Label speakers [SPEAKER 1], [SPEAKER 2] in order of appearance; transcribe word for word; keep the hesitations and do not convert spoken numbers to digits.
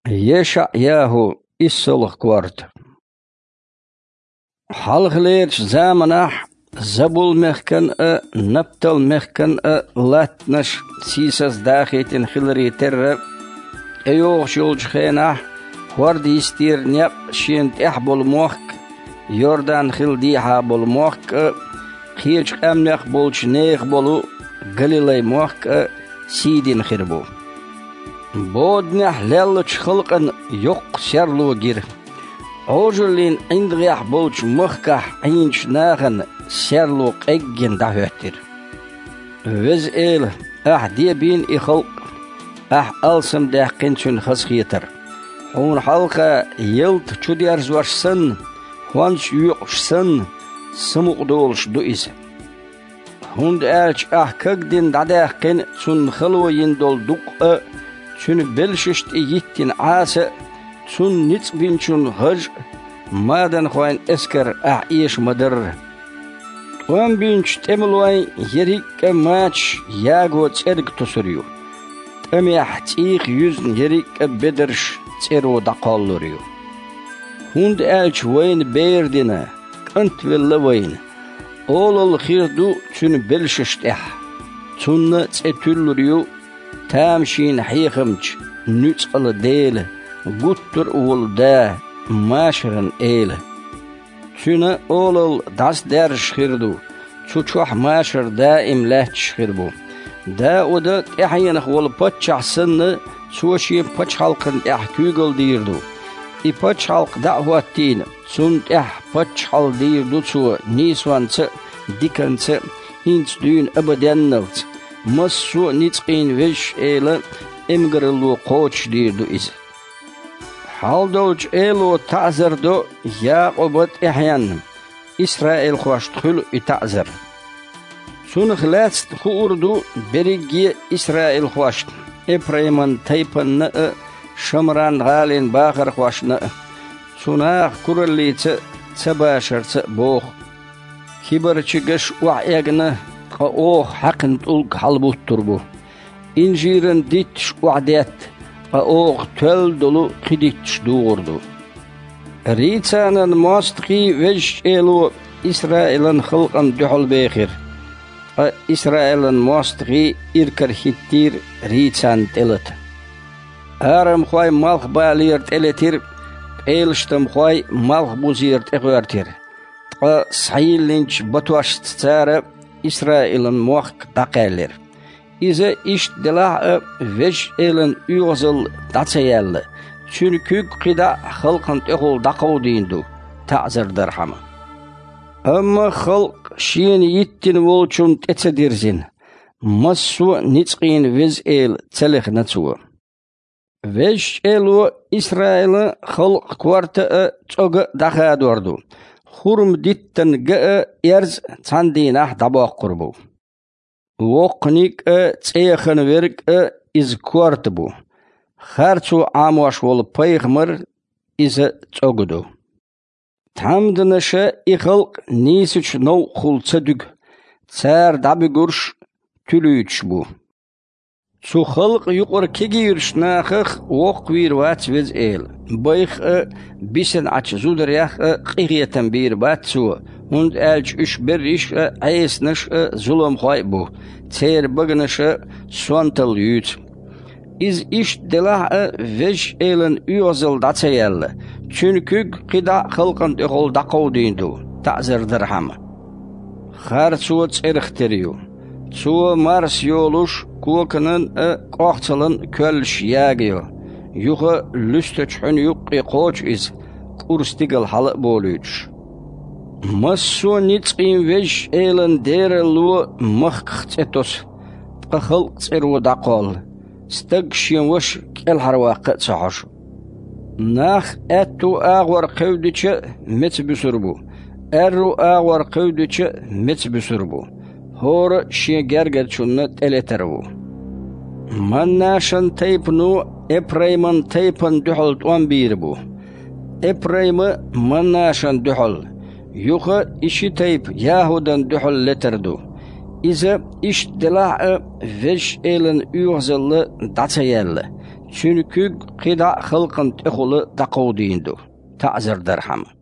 [SPEAKER 1] Yesha'yahu issolch kwart. Halgeleers zamanach Zabul mechken e Naptal mechken e Latnash Sisas dagit in Hillary terre Eoch Jolj genach Wardi stier njap shient ehbol moch Jordan Hildi habol moch Khirch amnach bolch neeg bolu Galilei moch Sidin khirbo Bodnach lelch khulqan yok sharlo gir Ojerlin indriach bolch mochkah einch nagen Sherlock eggen da hötter. Wes el ah die bin i khulq ah alsam da qinchun khaskhieter. Hon halqa yilt chudiar zwarsan hwanch yuqsan smuqdolsh du is. Hund elch ah kagdin da da qin chun khalo yindol duq chun belshist yittin ase chun nits bin chun haj madan khwain esker ah ish madar Wan binch temelway yerik match yago tserg tusuriyo. Temyah tsikh yüzn yerik bedersh tsero daqalluriyo. Hund elch wayn beerdina, kant villa wayn. Olol khirdu chun belshishdah. Chun tsetulluriyo, tamshin hiqamch, nutsqal dele, guttur ulda, mashran ele. Tüne olol das der schirdu, çuçuh maşır daim lehç schirbu. Da o da ehyenach wol patçah sınne, çuçi paç halkın eh kügel dirdu. I paç halk da'vattin, sunt eh paç hal dirdu çu niswanse, dikanse, hins dün abadennelt. Mas su nitsqin veş ele, emgerlu qoç dirdu is. Haldolch elo ta'zerdo Yaqobat ihyan Israel khwashtkhul ita'zer Sun khlatst khurdu berigi Israel khwasht Eprayman taypan Shamran ghalin bakhar khwashna Sunaq kuralitsa tsabashartsa bokh Kibarchigash wa'yagna qa'oh haqn tulq halbut turbu Injiren ditsh wa'diyat Oog twel dolu qiditch duurdu. Ritsanan mostqi vesh elo Israelan khulqan duhul bekhir. Israelan mostqi irkar hittir ritsan telet. Aram khoy malch balir teletir elstam khoy malch buzir tegwertir. Sayilinch batwash tsara Israelan moq taqalir. Ize iş dela veş elen uyozul datsayelle. Çünkü qida xalqan teqol daqaw deyindu. Ta'zir darhama. Amma xalq şiyen yittin volçun tetsedirsin. Massu nitsqin vez el tselix natsu. Veş elu İsrail'e xalq kvarta çoga daqa dordu. Xurum ditten ga erz tsandinah dabaq qurbu. Woqnik tseyxan werk iz kwartbu. Kharchu amwash wol paygmar iz tsogdu. Tamdnasha iqalq nisuch no khultsadug. Tsar dabigursh tülüç bu. Su xalq yuqor kegirsh naxx woqwir wats vez el. Bayx bisen ach zudrayx qiyatan bir batsu. Und elch üç beriş eisnish zulum khoy bu. Tser bagnish sontal yut. Iz iş delah veş elen uyozul datsayelle. Çünkü qida xalqan teqol daqaw deyindu. Ta'zir dirham. Kharchu tsirxteriyu. Su mars yolush kuokının qoqçalın kölş yagiyo. Yuqa lüstöçhün yuqi qoç iz. Kurstigel halı boluyuç. Massu nitsqin vesh elen derelu maqqetos qxalq tsiru daqol stagshim wash kel harwaq tsahash Nach ettu agwar qawdiche metsbusurbu erru agwar qawdiche metsbusurbu hor shigerger chunna teleterbu Mannashan taypnu Eprayman taypan duhul twambirbu Eprayma mannashan duhul Yuqa işi tayp Yahudan duhul leterdu. Ize iş dela veş elen uyozallı datsayelle. çünkü qida xılqın tıxılı taqov deyindu. Ta'zir derham.